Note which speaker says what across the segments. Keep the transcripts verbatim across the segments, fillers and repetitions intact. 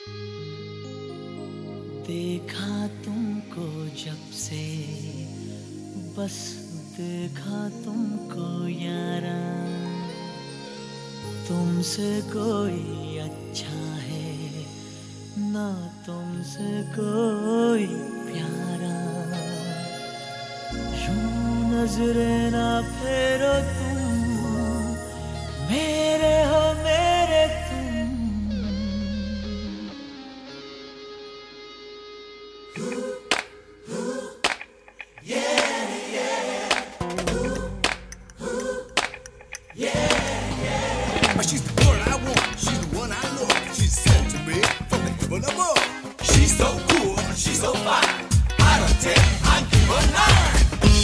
Speaker 1: देखा तुमको जब से, बस देखा तुमको यारा, तुमसे कोई अच्छा है ना, तुमसे कोई प्यारा। यूं नजरें ना फेरो तुम, मेरे हो मेरे तुम।
Speaker 2: She's the one I want, she's the one I know. She's sent to me from the heaven above. She's so cool, she's so fine. Out of ten, I give her nine.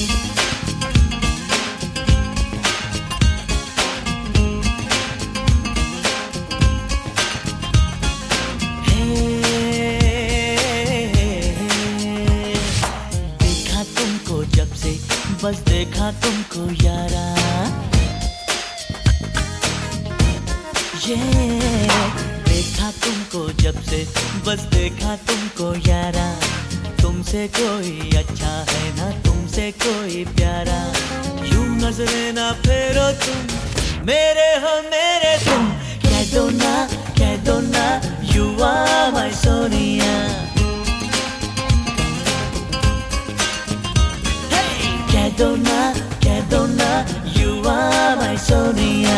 Speaker 1: देखा तुमको जब से, बस देखा तुमको यारा, ये देखा तुमको जब से, बस देखा तुमको यारा, तुमसे कोई अच्छा है ना, तुमसे कोई प्यारा। यूं नजरें ना फेरो तुम, मेरे हो मेरे तुम। कह दो ना, कह दो ना, you are my Sonia. Hey! कह दो ना, कह दो ना, you are my सोनिया।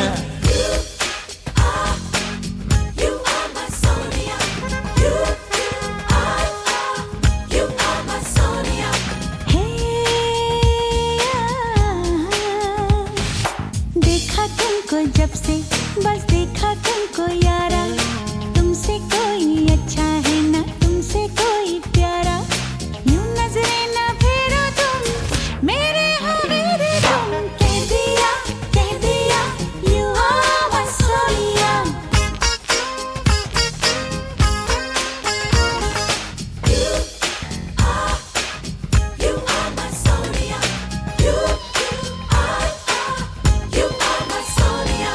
Speaker 3: जब से बस देखा तुमको यारा, तुमसे कोई अच्छा है ना, तुमसे कोई प्यारा। यूं नजरें ना फेरो तुम, मेरे हो मेरे तुम। कह दिया, कह दिया, you are my Sonia. You are, you are my Sonia. You, you are, you are my Sonia.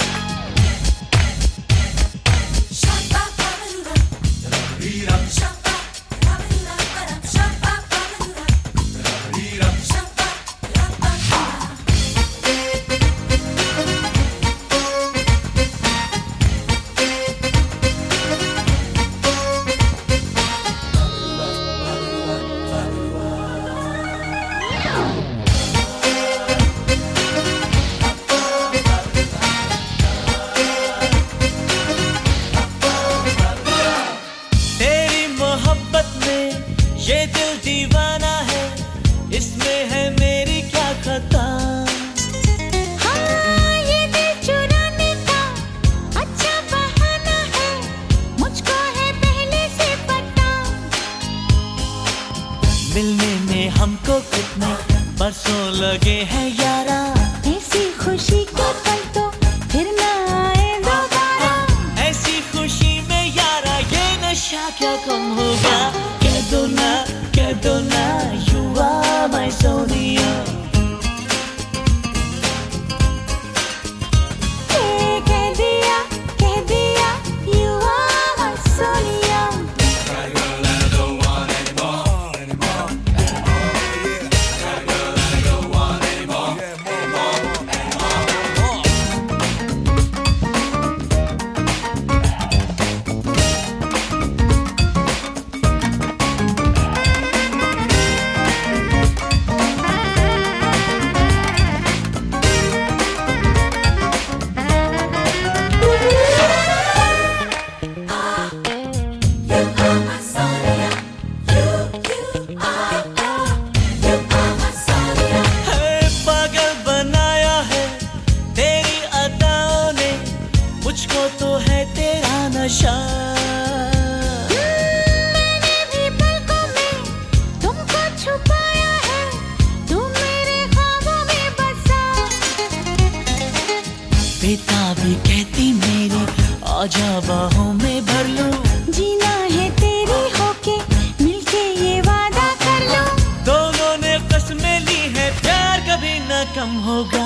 Speaker 1: ये दिल दीवाना है, इसमें है मेरी क्या खता।
Speaker 3: हाँ, ये दिल चुराने का अच्छा बहाना है, मुझको है पहले से पता।
Speaker 1: मिलने में हमको कितने बरसों लगे हैं यारा,
Speaker 3: ऐसी खुशी के पल तो फिर ना आए दोबारा।
Speaker 1: ऐसी खुशी में यारा ये नशा क्या कम होगा। कह दो ना, कह दो ना, you are my सोनिया।
Speaker 3: कह दिया, कह दिया, you are my Sonia.
Speaker 2: Right, girl, I don't want anymore, anymore, anymore. Yeah, right, girl, I don't want anymore, anymore,
Speaker 1: मुझको तो है तेरा नशा।
Speaker 3: मैंने भी पलकों में तुमको छुपाया है, तुम मेरे ख्वाबों में बसा।
Speaker 1: बेताबी कहती मेरी आजा बाहों में भर लो,
Speaker 3: जीना है तेरी होके मिलके ये वादा कर लो।
Speaker 1: दोनों ने कसमें ली है प्यार कभी न कम होगा।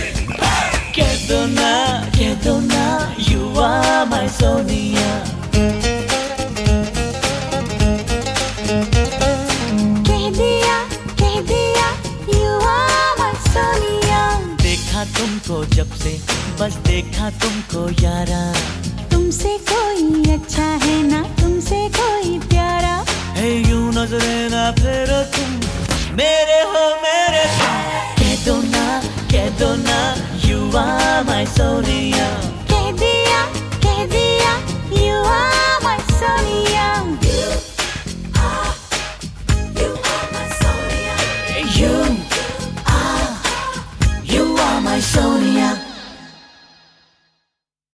Speaker 1: कह दो ना, कह दो ना, you are my सोनिया। देखा तुमको जब से, बस देखा तुमको यारा।
Speaker 3: तुमसे कोई अच्छा है ना तुमसे कोई प्यारा।
Speaker 1: है यूं नजरे ना फेरो तुम, मेरे हो मेरे तुम। कह दो ना कह दो ना, you are my सोनिया।